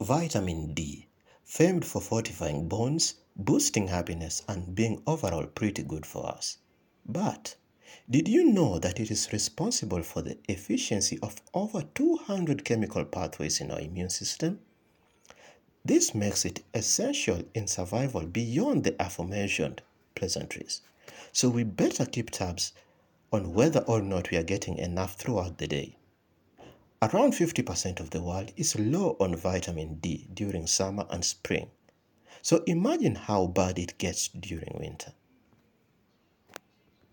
Vitamin D, famed for fortifying bones, boosting happiness, and being overall pretty good for us. But did you know that it is responsible for the efficiency of over 200 chemical pathways in our immune system? This makes it essential in survival beyond the aforementioned pleasantries. So we better keep tabs on whether or not we are getting enough throughout the day. Around 50% of the world is low on vitamin D during summer and spring. So imagine how bad it gets during winter.